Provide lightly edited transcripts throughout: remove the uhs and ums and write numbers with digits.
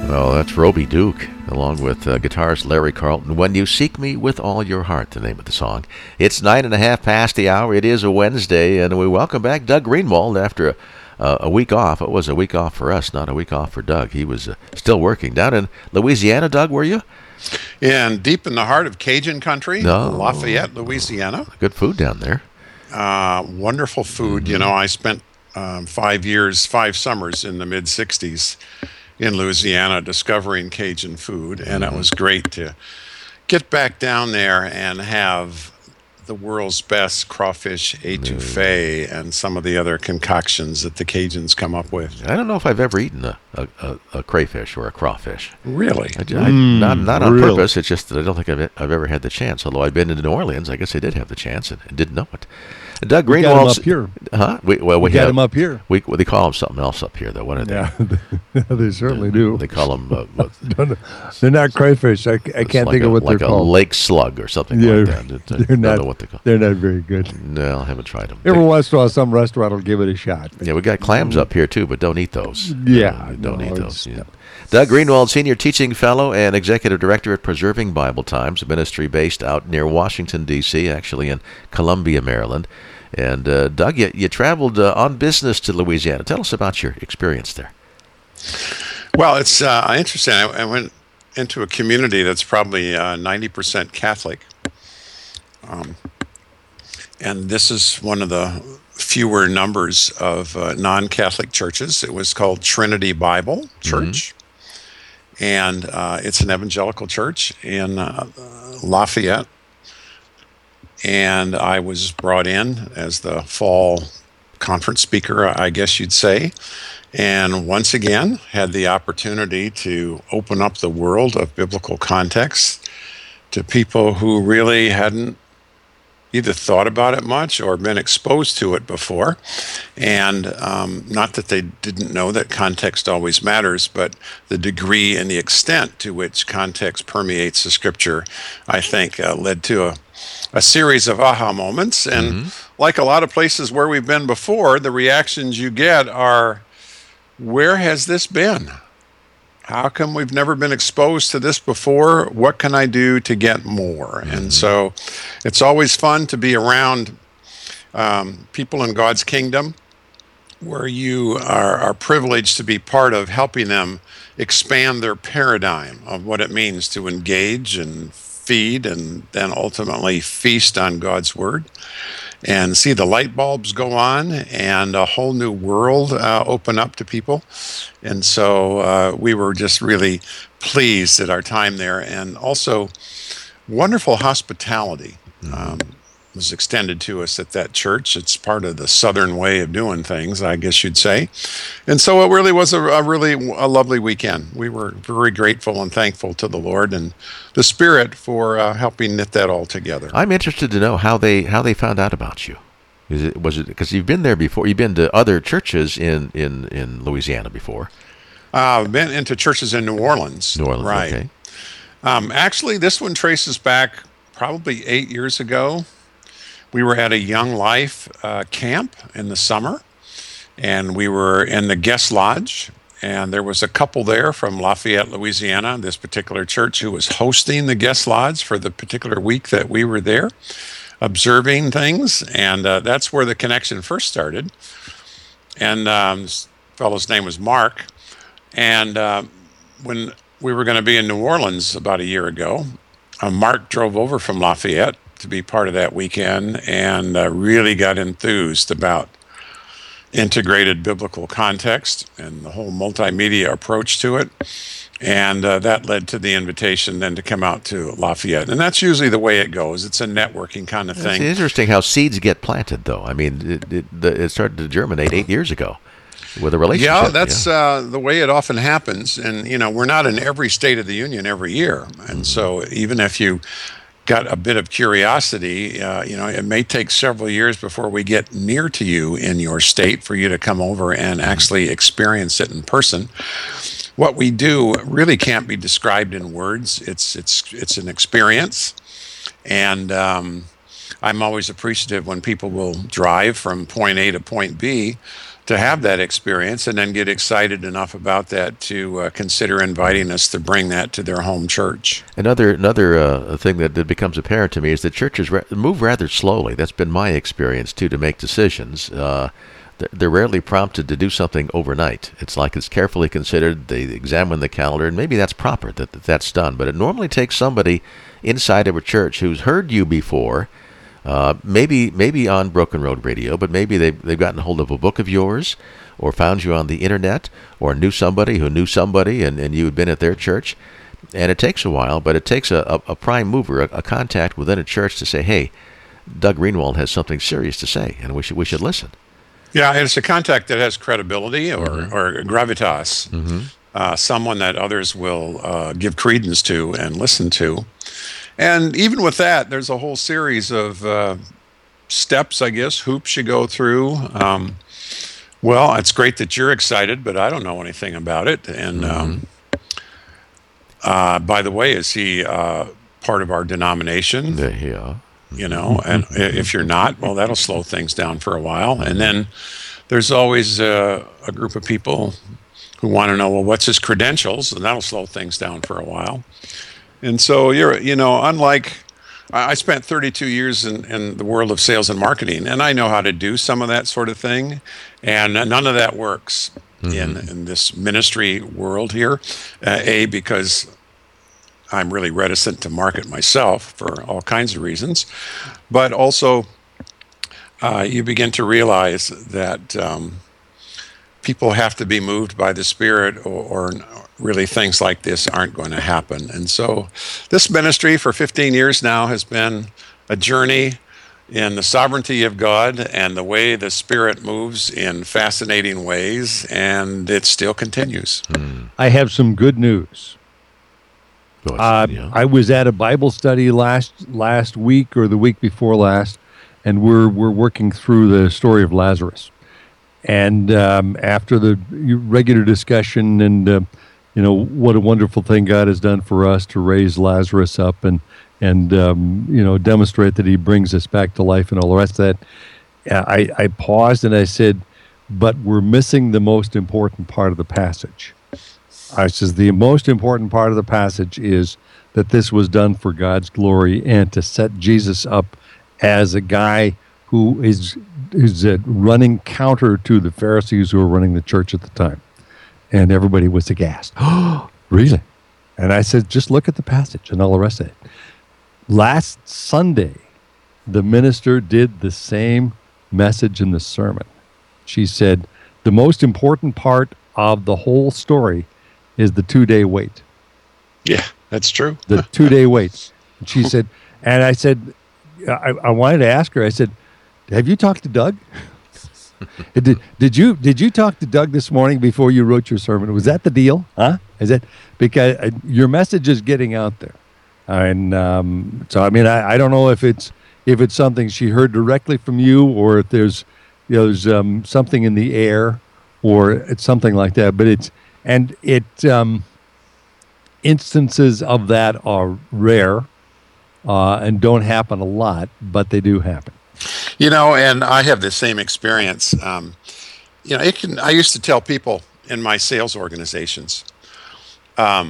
Well, that's Roby Duke, along with guitarist Larry Carlton. When You Seek Me With All Your Heart, the name of the song. It's 9:30 past the hour. It is a Wednesday, and we welcome back Doug Greenwald after a week off. It was a week off for us, not a week off for Doug. He was still working. Down in Louisiana, Doug, were you? Yeah, and deep in the heart of Cajun country, Lafayette, Louisiana. Good food down there. Wonderful food. Mm-hmm. You know, I spent 5 summers in the mid-'60s in Louisiana discovering Cajun food, and it was great to get back down there and have the world's best crawfish étouffée and some of the other concoctions that the Cajuns come up with. I don't know if I've ever eaten a crayfish or a crawfish. Really? Not on purpose. It's just that I don't think I've ever had the chance. Although I've been into New Orleans, I guess I did have the chance and didn't know it. Doug Greenwald up here. Huh? We got him up here. They call them something else up here, though. What are they? Yeah, they certainly do. They call them. They're not crayfish. I can't think of what they're called. Like a lake slug or something like that. They're not. Know what they call. They're not very good. No, I haven't tried them. Every once in a while, some restaurant will give it a shot. Yeah, we got clams up here too, but don't eat those. Don't eat those. Yeah. No. Doug Greenwald, Senior Teaching Fellow and Executive Director at Preserving Bible Times, a ministry based out near Washington, D.C., actually in Columbia, Maryland. And Doug, you traveled on business to Louisiana. Tell us about your experience there. Well, it's interesting. I went into a community that's probably 90% Catholic. And this is one of the fewer numbers of non-Catholic churches. It was called Trinity Bible Church. Mm-hmm. And it's an evangelical church in Lafayette. And I was brought in as the fall conference speaker, I guess you'd say. And once again, had the opportunity to open up the world of biblical context to people who really hadn't either thought about it much or been exposed to it before. And not that they didn't know that context always matters, but the degree and the extent to which context permeates the scripture, I think, led to a series of aha moments. And like a lot of places where we've been before, the reactions you get are, where has this been? How come we've never been exposed to this before? What can I do to get more? And so it's always fun to be around people in God's kingdom where you are privileged to be part of helping them expand their paradigm of what it means to engage and feed and then ultimately feast on God's word and see the light bulbs go on and a whole new world open up to people. And so we were just really pleased at our time there, and also wonderful hospitality was extended to us at that church. It's part of the Southern way of doing things, I guess you'd say. And so it really was a lovely weekend. We were very grateful and thankful to the Lord and the Spirit for helping knit that all together. I'm interested to know how they found out about you. Was it because you've been there before? You've been to other churches in Louisiana before. I've been into churches in New Orleans. New Orleans, right. Okay. Actually, this one traces back probably 8 years ago. We were at a Young Life camp in the summer, and we were in the guest lodge, and there was a couple there from Lafayette, Louisiana, this particular church, who was hosting the guest lodge for the particular week that we were there, observing things, and that's where the connection first started. And this fellow's name was Mark, and when we were going to be in New Orleans about a year ago, Mark drove over from Lafayette to be part of that weekend and really got enthused about integrated biblical context and the whole multimedia approach to it. And that led to the invitation then to come out to Lafayette. And that's usually the way it goes. It's a networking kind of thing. It's interesting how seeds get planted, though. I mean, it started to germinate 8 years ago with a relationship. Yeah, that's the way it often happens. And, you know, we're not in every state of the union every year. And so even if you got a bit of curiosity, it may take several years before we get near to you in your state for you to come over and actually experience it in person. What we do really can't be described in words. It's an experience, and I'm always appreciative when people will drive from point A to point B to have that experience and then get excited enough about that to consider inviting us to bring that to their home church. Another thing that becomes apparent to me is that churches move rather slowly. That's been my experience, too, to make decisions. They're rarely prompted to do something overnight. It's like it's carefully considered. They examine the calendar, and maybe that's proper that's done. But it normally takes somebody inside of a church who's heard you before, maybe on Broken Road Radio, but maybe they've gotten hold of a book of yours, or found you on the internet, or knew somebody who knew somebody, and you had been at their church. And it takes a while, but it takes a prime mover, a contact within a church to say, hey, Doug Greenwald has something serious to say, and we should listen. Yeah, it's a contact that has credibility or gravitas, someone that others will give credence to and listen to. And even with that, there's a whole series of steps, I guess, hoops you go through. Well, it's great that you're excited, but I don't know anything about it. And by the way, is he part of our denomination? Yeah. You know, and if you're not, well, that'll slow things down for a while. And then there's always a group of people who want to know, well, what's his credentials? And that'll slow things down for a while. And so unlike, I spent 32 years in the world of sales and marketing, and I know how to do some of that sort of thing. And none of that works in this ministry world here. Because I'm really reticent to market myself for all kinds of reasons, but also you begin to realize that people have to be moved by the Spirit, or really things like this aren't going to happen. And so this ministry for 15 years now has been a journey in the sovereignty of God and the way the Spirit moves in fascinating ways, and it still continues. I have some good news. I was at a Bible study last week or the week before last, and we're working through the story of Lazarus. And after the regular discussion and what a wonderful thing God has done for us to raise Lazarus up and demonstrate that he brings us back to life and all the rest of that, I paused and I said, but we're missing the most important part of the passage. I says the most important part of the passage is that this was done for God's glory and to set Jesus up as a guy who is running counter to the Pharisees who were running the church at the time. And everybody was aghast. Oh, really? And I said, just look at the passage and all the rest of it. Last Sunday, the minister did the same message in the sermon. She said, the most important part of the whole story is the 2-day wait. Yeah, that's true. The 2-day wait. And she said, and I said, I wanted to ask her, I said, have you talked to Doug? Did you talk to Doug this morning before you wrote your sermon? Was that the deal? Huh? Is it? Because your message is getting out there. And so, I mean, I don't know if it's something she heard directly from you, or if there's something in the air, or it's something like that. But instances of that are rare and don't happen a lot, but they do happen. And I have the same experience. I used to tell people in my sales organizations, a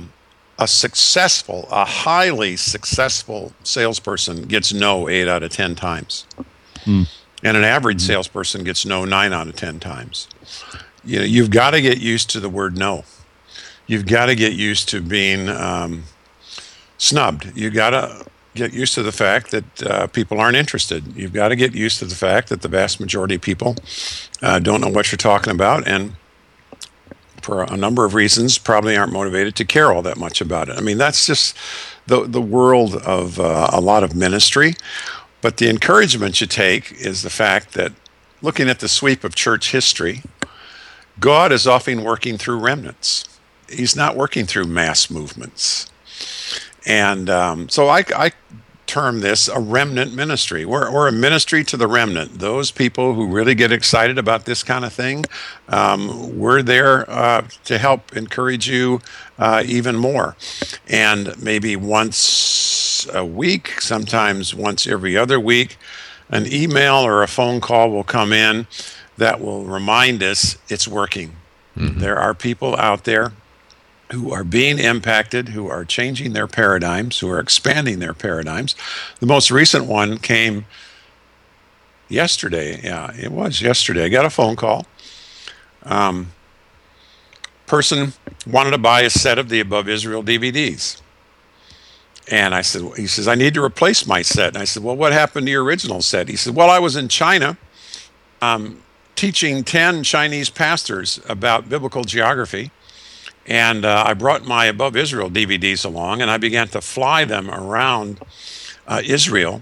highly successful salesperson gets no 8 out of 10 times. And an average salesperson gets no 9 out of 10 times. You've got to get used to the word no. You've got to get used to being snubbed. You've got to get used to the fact that people aren't interested. You've got to get used to the fact that the vast majority of people don't know what you're talking about, and for a number of reasons probably aren't motivated to care all that much about it. I mean, that's just the world of a lot of ministry. But the encouragement you take is the fact that looking at the sweep of church history, God is often working through remnants. He's not working through mass movements. And so I term this a remnant ministry. We're a ministry to the remnant. Those people who really get excited about this kind of thing, we're there to help encourage you even more. And maybe once a week, sometimes once every other week, an email or a phone call will come in that will remind us it's working. There are people out there who are being impacted, who are changing their paradigms, who are expanding their paradigms. The most recent one came yesterday. Yeah, it was yesterday. I got a phone call. Person wanted to buy a set of the Above Israel DVDs. And he says, I need to replace my set. And I said, well, what happened to your original set? He said, well, I was in China teaching 10 Chinese pastors about biblical geography. And I brought my Above Israel DVDs along, and I began to fly them around Israel.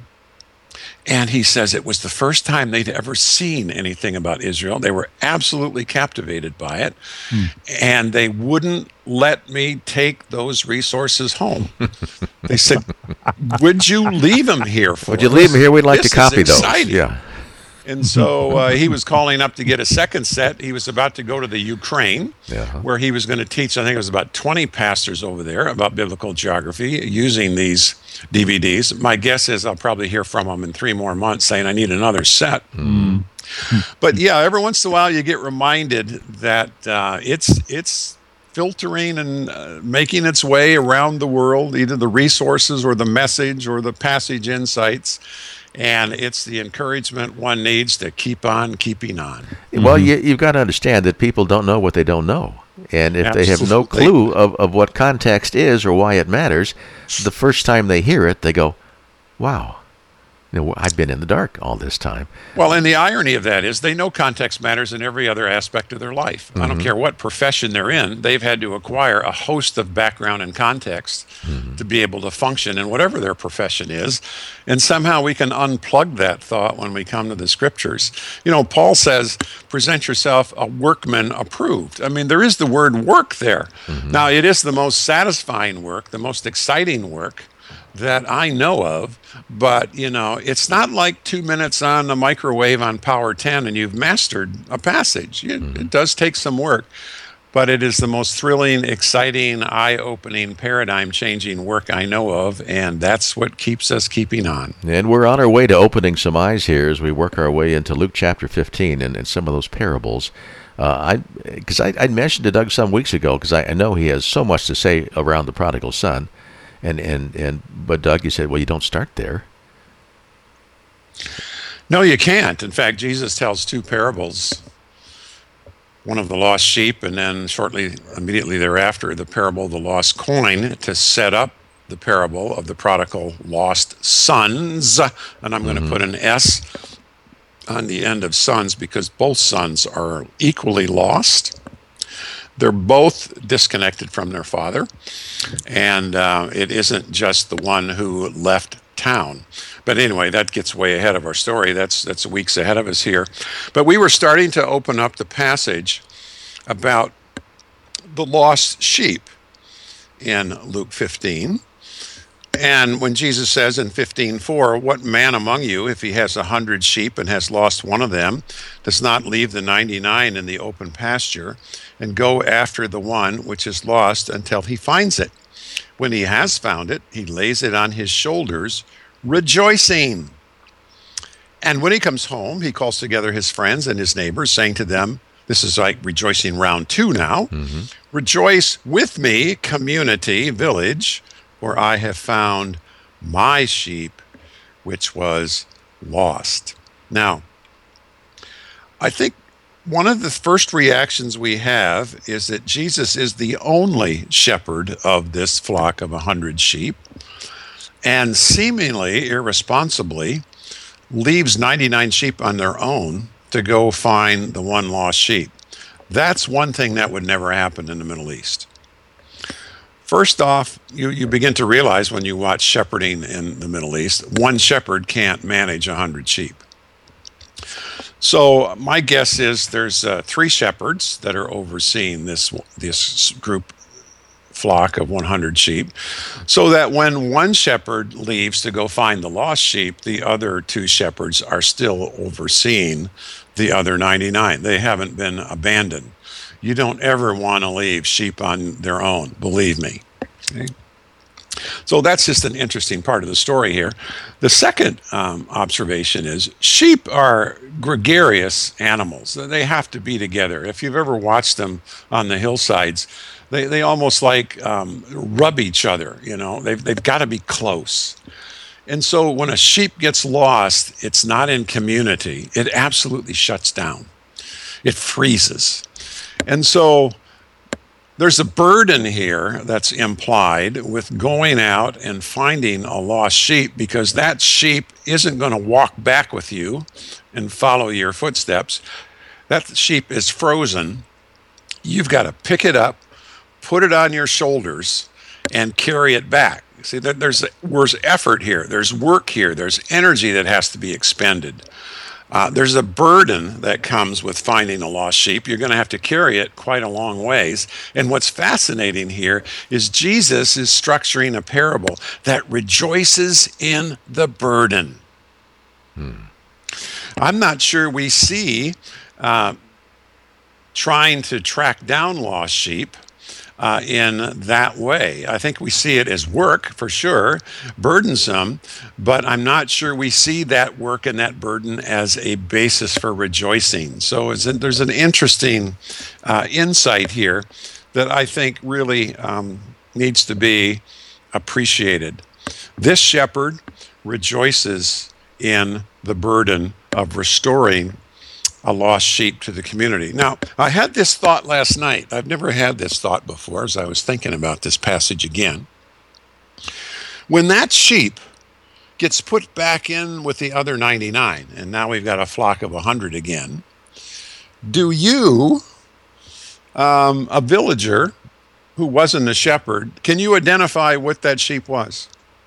And he says it was the first time they'd ever seen anything about Israel. They were absolutely captivated by it. And they wouldn't let me take those resources home. They said, would you leave them here for us? Would you leave them here? We'd like This to copy is those. exciting." Yeah. And so he was calling up to get a second set. He was about to go to the Ukraine, where he was going to teach, I think it was about 20 pastors over there about biblical geography using these DVDs. My guess is I'll probably hear from him in 3 more months saying I need another set. But yeah, every once in a while you get reminded that it's filtering and making its way around the world, either the resources or the message or the passage insights. And it's the encouragement one needs to keep on keeping on. Well, you've got to understand that people don't know what they don't know. And if they have no Absolutely. clue of what context is or why it matters, the first time they hear it, they go, wow, I've been in the dark all this time. Well, and the irony of that is they know context matters in every other aspect of their life. I don't care what profession they're in. They've had to acquire a host of background and context to be able to function in whatever their profession is. And somehow we can unplug that thought when we come to the scriptures. Paul says, present yourself a workman approved. I mean, there is the word work there. Now, it is the most satisfying work, the most exciting work that I know of, but it's not like 2 minutes on the microwave on Power 10 and you've mastered a passage. It does take some work, but it is the most thrilling, exciting, eye-opening, paradigm-changing work I know of, and that's what keeps us keeping on. And we're on our way to opening some eyes here as we work our way into Luke chapter 15 and some of those parables. Because I mentioned to Doug some weeks ago, because I know he has so much to say around the prodigal son. But Doug, you said, well, you don't start there. No, you can't. In fact, Jesus tells 2 parables. One of the lost sheep, and then immediately thereafter, the parable of the lost coin, to set up the parable of the prodigal lost sons. And I'm going to put an S on the end of sons because both sons are equally lost. They're both disconnected from their father, and it isn't just the one who left town. But anyway, that gets way ahead of our story. That's weeks ahead of us here. But we were starting to open up the passage about the lost sheep in Luke 15. And when Jesus says in 15:4, what man among you, if he has 100 sheep and has lost one of them, does not leave the 99 in the open pasture and go after the one which is lost until he finds it? When he has found it, he lays it on his shoulders, rejoicing. And when he comes home, he calls together his friends and his neighbors, saying to them, this is like rejoicing round 2 now, rejoice with me, community, village, for I have found my sheep, which was lost. Now, I think one of the first reactions we have is that Jesus is the only shepherd of this flock of 100 sheep, and seemingly irresponsibly leaves 99 sheep on their own to go find the one lost sheep. That's one thing that would never happen in the Middle East. First off, you begin to realize when you watch shepherding in the Middle East, one shepherd can't manage 100 sheep. So my guess is there's 3 shepherds that are overseeing this group flock of 100 sheep, so that when one shepherd leaves to go find the lost sheep, the other 2 shepherds are still overseeing the other 99. They haven't been abandoned. You don't ever want to leave sheep on their own, believe me. Okay? So that's just an interesting part of the story here. The second observation is sheep are gregarious animals. They have to be together. If you've ever watched them on the hillsides, they almost like rub each other. They've got to be close. And so when a sheep gets lost, it's not in community. It absolutely shuts down. It freezes. And so there's a burden here that's implied with going out and finding a lost sheep, because that sheep isn't going to walk back with you and follow your footsteps. That sheep is frozen. You've got to pick it up, put it on your shoulders, and carry it back. See, there's effort here. There's work here. There's energy that has to be expended. There's a burden that comes with finding a lost sheep. You're going to have to carry it quite a long ways. And what's fascinating here is Jesus is structuring a parable that rejoices in the burden. I'm not sure we see trying to track down lost sheep in that way. I think we see it as work, for sure, burdensome, but I'm not sure we see that work and that burden as a basis for rejoicing. So there's an interesting insight here that I think really needs to be appreciated. This shepherd rejoices in the burden of restoring a lost sheep to the community. Now, I had this thought last night. I've never had this thought before as I was thinking about this passage again. When that sheep gets put back in with the other 99, and now we've got a flock of 100 again, do you, a villager who wasn't a shepherd, can you identify what that sheep was?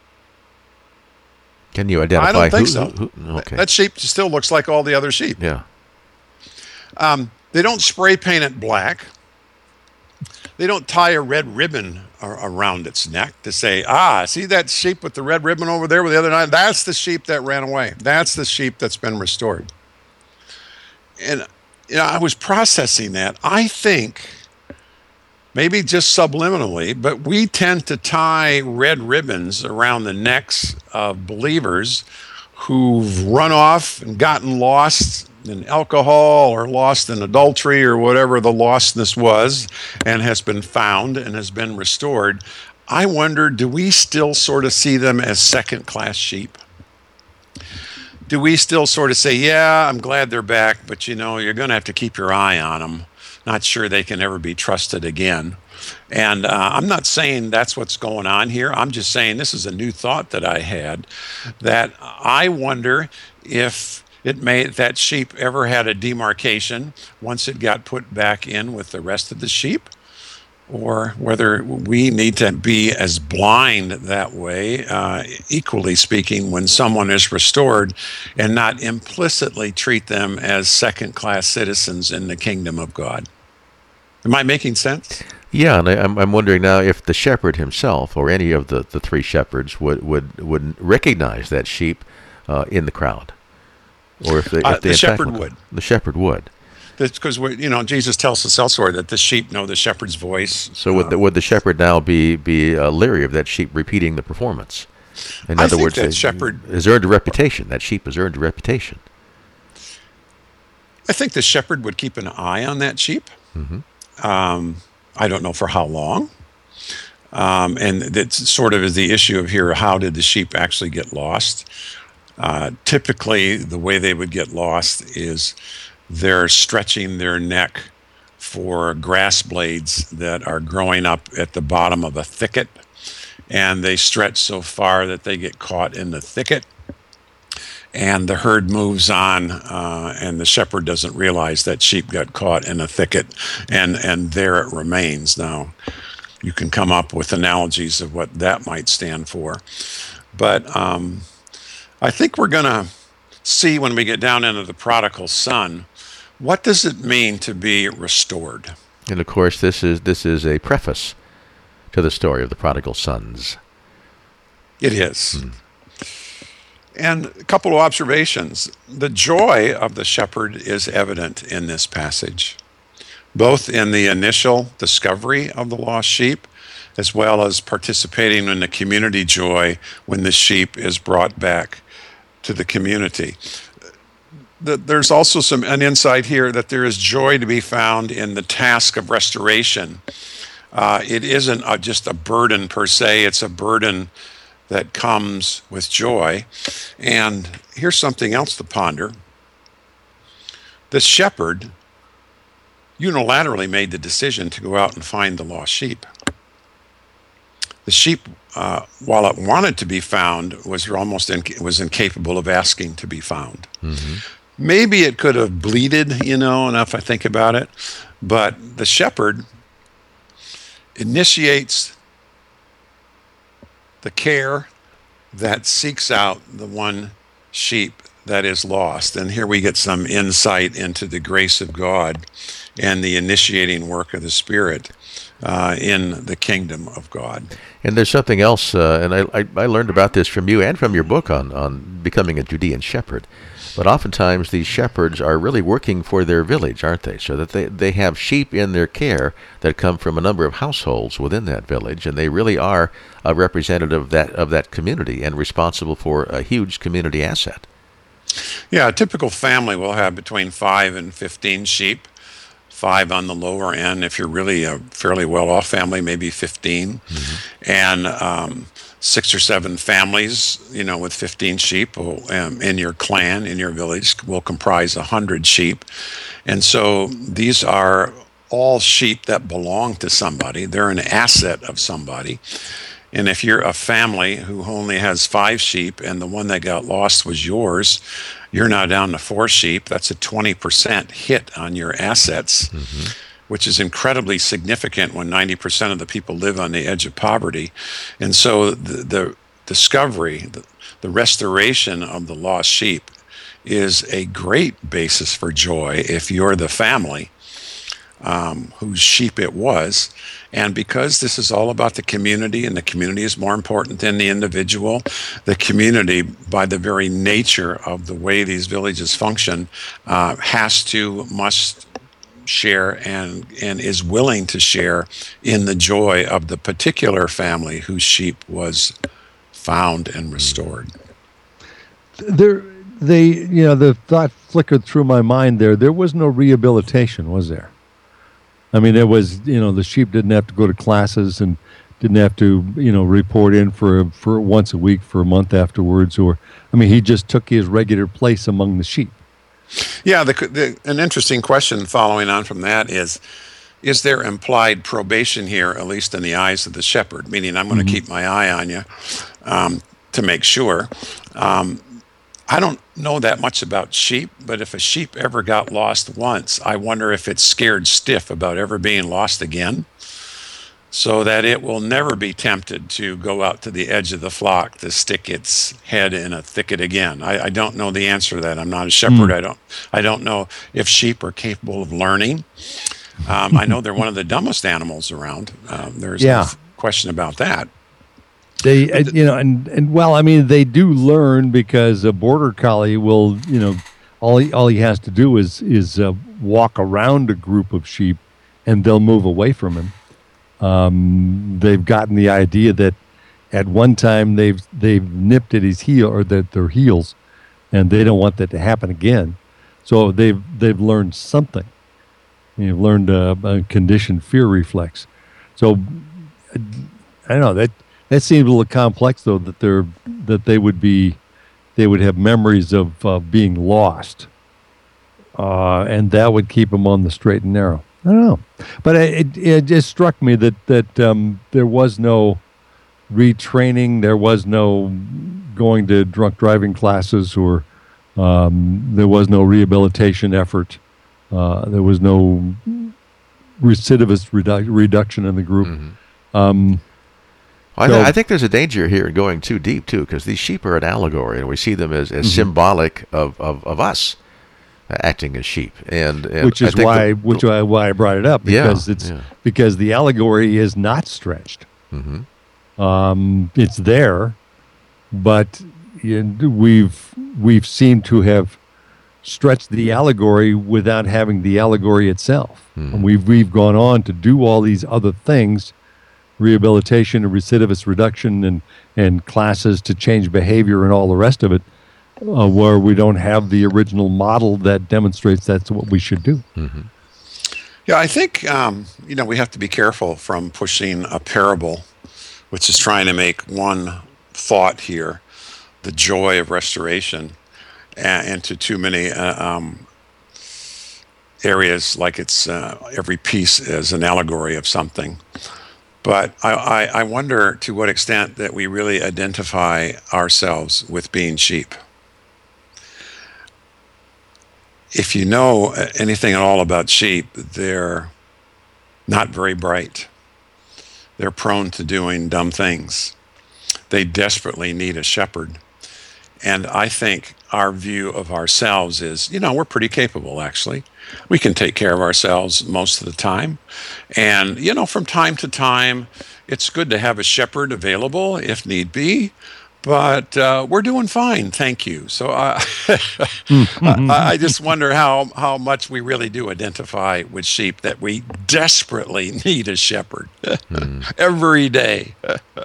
Can you identify? I don't think so. Okay. That sheep still looks like all the other sheep. Yeah. They don't spray paint it black. They don't tie a red ribbon around its neck to say, see that sheep with the red ribbon over there with the other 9? That's the sheep that ran away. That's the sheep that's been restored. And I was processing that. I think, maybe just subliminally, but we tend to tie red ribbons around the necks of believers who've run off and gotten lost in alcohol or lost in adultery or whatever the lostness was, and has been found and has been restored. I wonder, do we still sort of see them as second-class sheep? Do we still sort of say, yeah, I'm glad they're back, but you're going to have to keep your eye on them. Not sure they can ever be trusted again. And I'm not saying that's what's going on here. I'm just saying this is a new thought that I had, that I wonder if that sheep ever had a demarcation once it got put back in with the rest of the sheep, or whether we need to be as blind that way, equally speaking, when someone is restored, and not implicitly treat them as second-class citizens in the kingdom of God. Am I making sense? Yeah, and I'm wondering now if the shepherd himself, or any of the three shepherds, would recognize that sheep in the crowd. Or if the shepherd would. The shepherd would. Because Jesus tells us elsewhere that the sheep know the shepherd's voice. So would the shepherd now be leery of that sheep repeating the performance? In other words, that shepherd has earned a reputation. That sheep has earned a reputation. I think the shepherd would keep an eye on that sheep. Mm-hmm. I don't know for how long. And that sort of is the issue of here. How did the sheep actually get lost? Typically, the way they would get lost is they're stretching their neck for grass blades that are growing up at the bottom of a thicket, and they stretch so far that they get caught in the thicket, and the herd moves on, and the shepherd doesn't realize that sheep got caught in a thicket, and there it remains. Now, you can come up with analogies of what that might stand for, but I think we're going to see when we get down into the prodigal son, what does it mean to be restored? And of course, this is a preface to the story of the prodigal sons. It is. And a couple of observations. The joy of the shepherd is evident in this passage, both in the initial discovery of the lost sheep as well as participating in the community joy when the sheep is brought back to the community. There's also an insight here that there is joy to be found in the task of restoration. It isn't just a burden per se, it's a burden that comes with joy. And here's something else to ponder. The shepherd unilaterally made the decision to go out and find the lost sheep. The sheep, while it wanted to be found, was incapable of asking to be found. Mm-hmm. Maybe it could have bleated, if I think about it, but the shepherd initiates the care that seeks out the one sheep that is lost. And here we get some insight into the grace of God and the initiating work of the Spirit in the kingdom of God. And there's something else, and I learned about this from you and from your book on becoming a Judean shepherd. But oftentimes these shepherds are really working for their village, aren't they? So that they have sheep in their care that come from a number of households within that village, and they really are a representative of that community and responsible for a huge community asset. Yeah, a typical family will have between 5 and 15 sheep. 5 on the lower end. If you're really a fairly well-off family, maybe 15. Mm-hmm. And 6 or 7 families, with 15 sheep in your clan, in your village, will comprise 100 sheep. And so these are all sheep that belong to somebody. They're an asset of somebody. And if you're a family who only has 5 sheep and the one that got lost was yours, you're now down to 4 sheep. That's a 20% hit on your assets, mm-hmm. which is incredibly significant when 90% of the people live on the edge of poverty. And so the discovery, the restoration of the lost sheep is a great basis for joy if you're the family whose sheep it was. And because this is all about the community, and the community is more important than the individual, the community, by the very nature of the way these villages function, must share and is willing to share in the joy of the particular family whose sheep was found and restored. The thought flickered through my mind there was no rehabilitation, was there? I mean, it was, the sheep didn't have to go to classes and didn't have to, report in for once a week for a month afterwards. He just took his regular place among the sheep. Yeah, an interesting question following on from that is there implied probation here, at least in the eyes of the shepherd? Meaning, I'm going to mm-hmm. keep my eye on you to make sure. I don't know that much about sheep, but if a sheep ever got lost once, I wonder if it's scared stiff about ever being lost again, so that it will never be tempted to go out to the edge of the flock to stick its head in a thicket again. I don't know the answer to that. I'm not a shepherd. I don't know if sheep are capable of learning. I know they're one of the dumbest animals around. There's no question about that. They, they do learn, because a border collie will, all he has to do is walk around a group of sheep, and they'll move away from him. They've gotten the idea that at one time they've nipped at his heel, or their heels, and they don't want that to happen again. So they've learned something. They've learned a conditioned fear reflex. So I don't know that. That seems a little complex, though, that they would have memories of being lost, and that would keep them on the straight and narrow. I don't know, but it just struck me that there was no retraining, there was no going to drunk driving classes, or there was no rehabilitation effort, there was no recidivist reduction in the group. Mm-hmm. I think there's a danger here in going too deep, too, because these sheep are an allegory, and we see them as mm-hmm. symbolic of us acting as sheep. And which is why I brought it up, because because the allegory is not stretched. Mm-hmm. It's there, but we've seemed to have stretched the allegory without having the allegory itself. Mm-hmm. And we've gone on to do all these other things rehabilitation and recidivist reduction and classes to change behavior and all the rest of it, where we don't have the original model that demonstrates that's what we should do. Mm-hmm. Yeah, I think, we have to be careful from pushing a parable, which is trying to make one thought here, the joy of restoration, into too many areas, like it's every piece is an allegory of something. But I wonder to what extent that we really identify ourselves with being sheep. If you know anything at all about sheep, they're not very bright. They're prone to doing dumb things. They desperately need a shepherd. And I think our view of ourselves is, we're pretty capable, actually. We can take care of ourselves most of the time. And, from time to time, it's good to have a shepherd available if need be. But we're doing fine, thank you. So I just wonder how much we really do identify with sheep, that we desperately need a shepherd every day.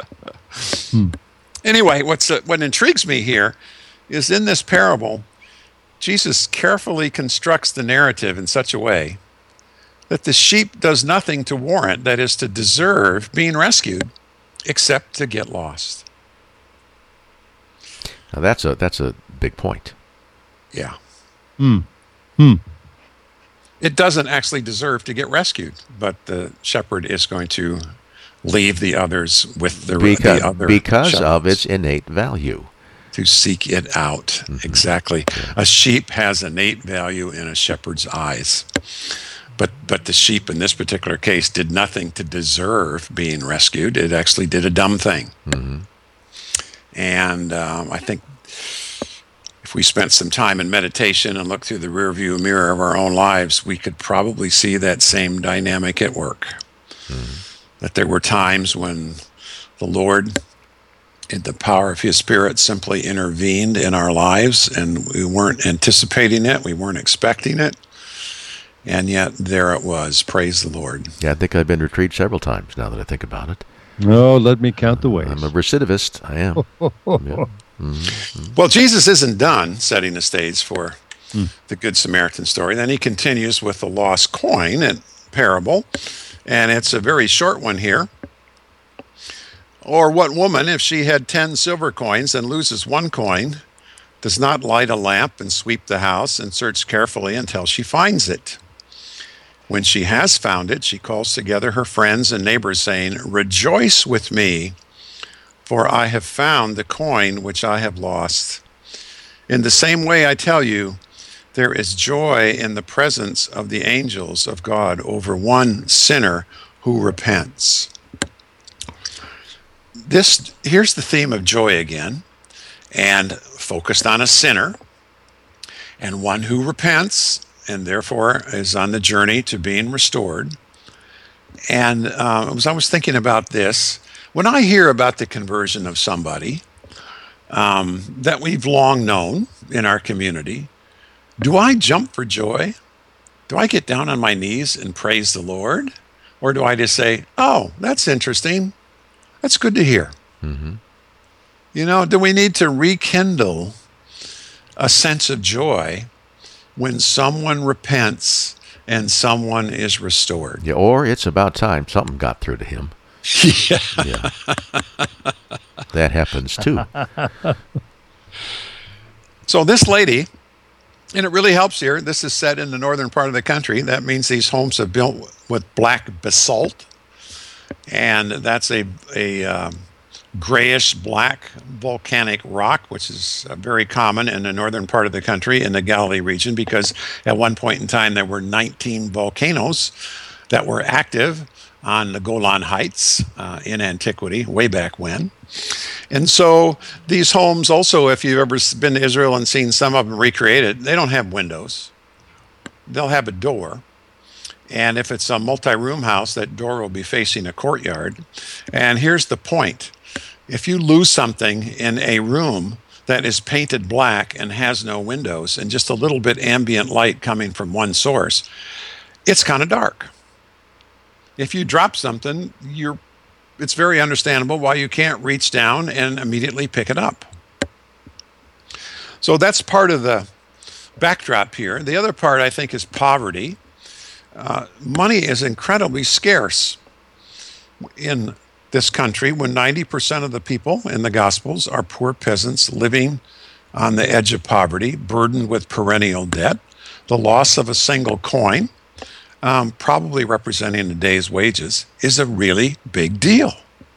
Anyway, what intrigues me here is in this parable, Jesus carefully constructs the narrative in such a way that the sheep does nothing to warrant, that is, to deserve being rescued, except to get lost. Now that's a big point. Yeah. It doesn't actually deserve to get rescued, but the shepherd is going to leave the others with the other because shepherds of its innate value. To seek it out. Mm-hmm. Exactly. Yeah. A sheep has innate value in a shepherd's eyes. But the sheep in this particular case did nothing to deserve being rescued. It actually did a dumb thing. Mm-hmm. And I think if we spent some time in meditation and looked through the rearview mirror of our own lives, we could probably see that same dynamic at work. Mm-hmm. That there were times when the Lord, in the power of His Spirit, simply intervened in our lives, and we weren't anticipating it, we weren't expecting it, and yet there it was. Praise the Lord. Yeah, I think I've been to retreat several times now that I think about it. No, let me count the ways. I'm a recidivist. I am. Yeah. Mm-hmm. Well, Jesus isn't done setting the stage for the Good Samaritan story. Then He continues with the lost coin and parable, and it's a very short one here. Or what woman, if she had 10 silver coins and loses one coin, does not light a lamp and sweep the house and search carefully until she finds it? When she has found it, she calls together her friends and neighbors, saying, "Rejoice with me, for I have found the coin which I have lost." In the same way, I tell you, there is joy in the presence of the angels of God over one sinner who repents. Here's the theme of joy again, and focused on a sinner and one who repents and therefore is on the journey to being restored. And as I was thinking about this, when I hear about the conversion of somebody that we've long known in our community, do I jump for joy? Do I get down on my knees and praise the Lord? Or do I just say, "Oh, that's interesting. That's good to hear"? Mm-hmm. Do we need to rekindle a sense of joy when someone repents and someone is restored? Yeah, or it's about time something got through to him. Yeah. That happens too. So this lady, and it really helps here, this is set in the northern part of the country. That means these homes are built with black basalt. And that's a grayish black volcanic rock, which is very common in the northern part of the country in the Galilee region, because at one point in time there were 19 volcanoes that were active on the Golan Heights in antiquity, way back when. And so these homes also, if you've ever been to Israel and seen some of them recreated, they don't have windows. They'll have a door. And if it's a multi-room house, that door will be facing a courtyard. And here's the point. If you lose something in a room that is painted black and has no windows and just a little bit ambient light coming from one source, it's kind of dark. If you drop something, it's very understandable why you can't reach down and immediately pick it up. So that's part of the backdrop here. The other part, I think, is poverty. Money is incredibly scarce in this country when 90% of the people in the Gospels are poor peasants living on the edge of poverty, burdened with perennial debt. The loss of a single coin, probably representing a day's wages, is a really big deal.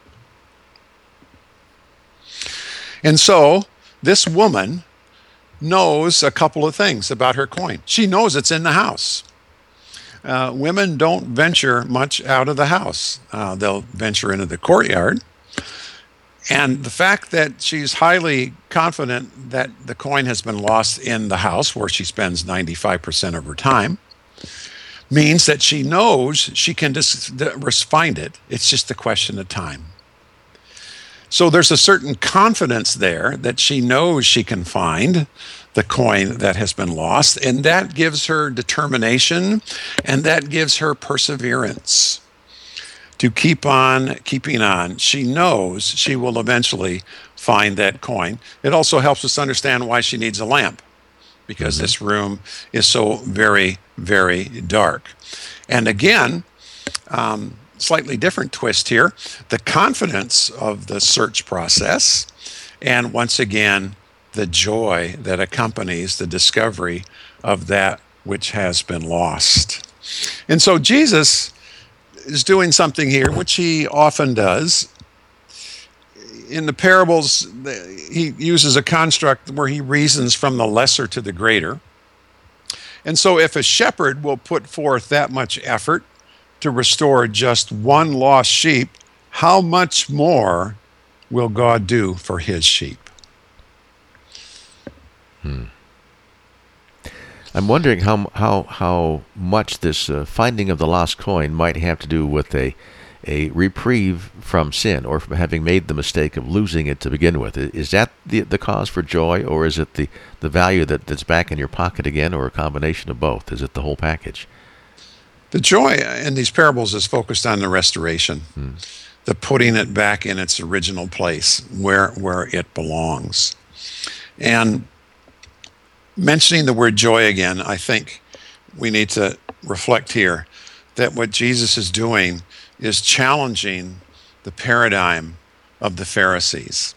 And so this woman knows a couple of things about her coin. She knows it's in the house. Women don't venture much out of the house. They'll venture into the courtyard. And the fact that she's highly confident that the coin has been lost in the house, where she spends 95% of her time, means that she knows she can just find it. It's just a question of time. So there's a certain confidence there that she knows she can find the coin that has been lost, and that gives her determination, and that gives her perseverance to keep on keeping on. She knows she will eventually find that coin. It also helps us understand why she needs a lamp, because this room is so very, very dark. And again, slightly different twist here, the confidence of the search process, and once again, the joy that accompanies the discovery of that which has been lost. And so Jesus is doing something here, which he often does. In the parables, he uses a construct where he reasons from the lesser to the greater. And so if a shepherd will put forth that much effort to restore just one lost sheep, how much more will God do for his sheep? I'm wondering how much this finding of the lost coin might have to do with a reprieve from sin, or from having made the mistake of losing it to begin with. Is that the cause for joy, or is it the value that's back in your pocket again, or a combination of both? Is it the whole package? The joy in these parables is focused on the restoration, the putting it back in its original place where it belongs. And mentioning the word joy again, I think we need to reflect here that what Jesus is doing is challenging the paradigm of the Pharisees.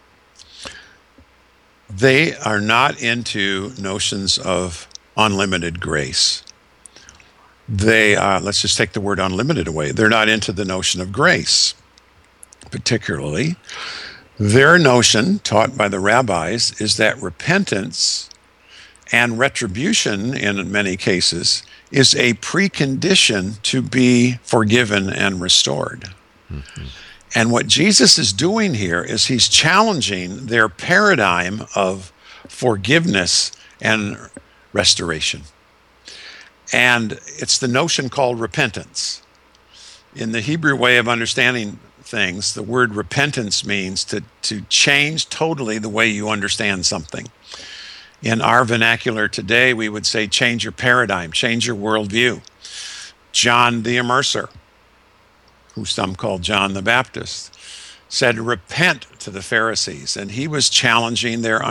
They are not into notions of unlimited grace. They, let's just take the word unlimited away. They're not into the notion of grace, particularly. Their notion, taught by the rabbis, is that repentance and retribution, in many cases, is a precondition to be forgiven and restored. And what Jesus is doing here is he's challenging their paradigm of forgiveness and restoration. And it's the notion called repentance. In the Hebrew way of understanding things, the word repentance means to change totally the way you understand something. In our vernacular today, we would say change your paradigm, change your worldview. John the Immerser, who some call John the Baptist, said repent to the Pharisees, and he was challenging their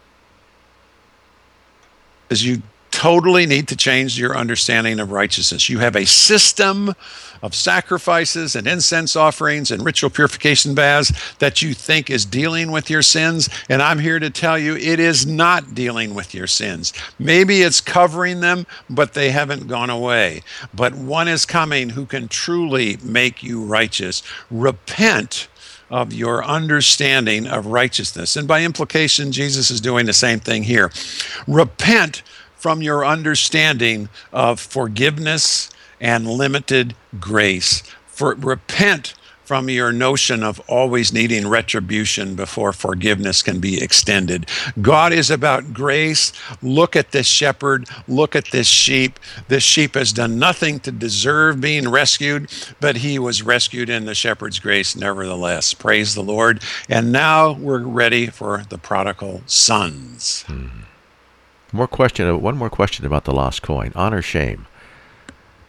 as you totally need to change your understanding of righteousness. You have a system of sacrifices and incense offerings and ritual purification baths that you think is dealing with your sins, and I'm here to tell you it is not dealing with your sins. Maybe it's covering them, but they haven't gone away. But one is coming who can truly make you righteous. Repent of your understanding of righteousness. And by implication, Jesus is doing the same thing here. Repent from your understanding of forgiveness and limited grace. Repent from your notion of always needing retribution before forgiveness can be extended. God is about grace. Look at this shepherd. Look at this sheep. This sheep has done nothing to deserve being rescued, but he was rescued in the shepherd's grace nevertheless. Praise the Lord. And now we're ready for the prodigal sons. One more question about the lost coin. Honor, shame.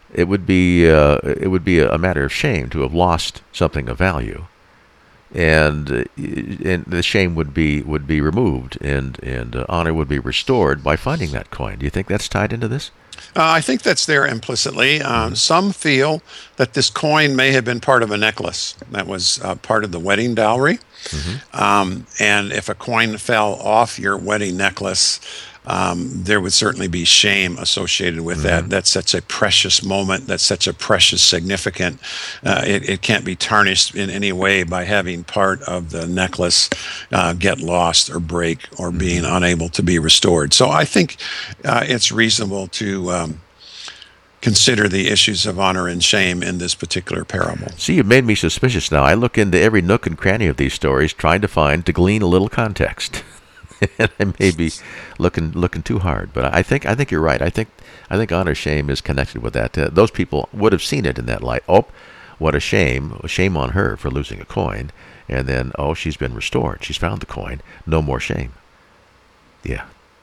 it would be a matter of shame to have lost something of value, and the shame would be removed, and honor would be restored by finding that coin. Do you think that's tied into this? I think that's there implicitly. Some feel that this coin may have been part of a necklace that was part of the wedding dowry. And if a coin fell off your wedding necklace, there would certainly be shame associated with that. That's such a precious moment. That's such a precious significant. It can't be tarnished in any way by having part of the necklace get lost or break or being unable to be restored. So I think it's reasonable to consider the issues of honor and shame in this particular parable. See, you've made me suspicious now. I look into every nook and cranny of these stories, trying to glean a little context. And I may be looking too hard, but I think you're right. I think honor shame is connected with that. Those people would have seen it in that light. Oh, what a shame! Shame on her for losing a coin, and then she's been restored. She's found the coin. No more shame. Yeah.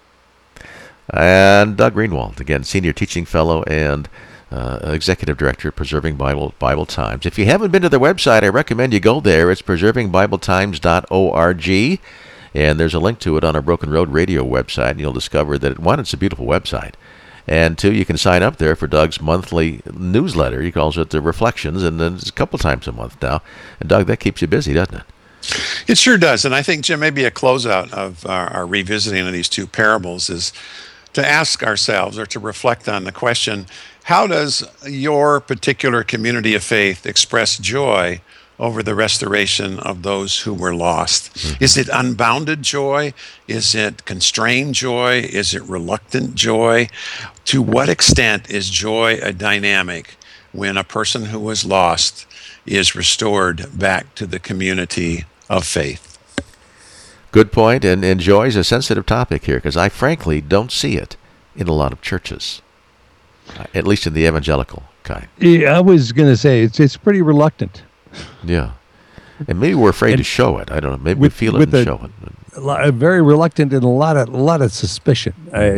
And Doug Greenwald, again, senior teaching fellow and executive director of Preserving Bible Times. If you haven't been to their website, I recommend you go there. It's preservingbibletimes.org. And there's a link to it on our Broken Road Radio website, and you'll discover that, one, it's a beautiful website, and two, you can sign up there for Doug's monthly newsletter. He calls it the Reflections, and then it's a couple times a month now. And Doug, that keeps you busy, doesn't it? It sure does. And I think, Jim, maybe a closeout of our revisiting of these two parables is to ask ourselves or to reflect on the question, how does your particular community of faith express joy over the restoration of those who were lost? Is it unbounded joy? Is it constrained joy? Is it reluctant joy? To what extent is joy a dynamic when a person who was lost is restored back to the community of faith? Good point, and joy is a sensitive topic here, because I frankly don't see it in a lot of churches, at least in the evangelical kind. Yeah, I was going to say, it's pretty reluctant. Yeah, and maybe we're afraid to show it. I don't know. Maybe we feel it and show it. Very reluctant and a lot of suspicion. I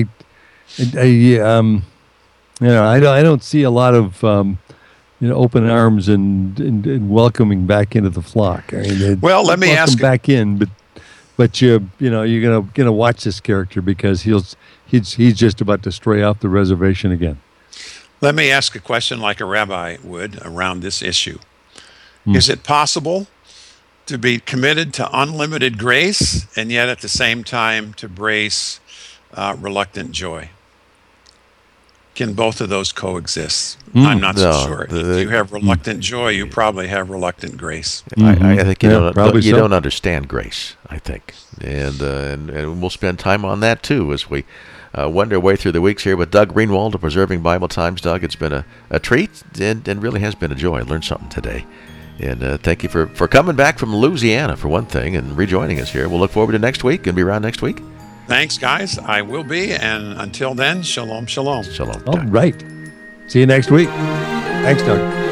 don't see a lot of open arms and welcoming back into the flock. I mean, well, let me ask back in, but you're gonna watch this character because he's just about to stray off the reservation again. Let me ask a question like a rabbi would around this issue. Is it possible to be committed to unlimited grace and yet at the same time to brace reluctant joy? Can both of those coexist? I'm not so sure. If you have reluctant joy, you probably have reluctant grace. I think you don't understand grace, I think. And we'll spend time on that too as we wonder our way through the weeks here with Doug Greenwald of Preserving Bible Times. Doug, it's been a treat and really has been a joy. I learned something today. And thank you for coming back from Louisiana, for one thing, and rejoining us here. We'll look forward to next week and be around next week. Thanks, guys. I will be. And until then, shalom, shalom. Shalom. All right. See you next week. Thanks, Doug.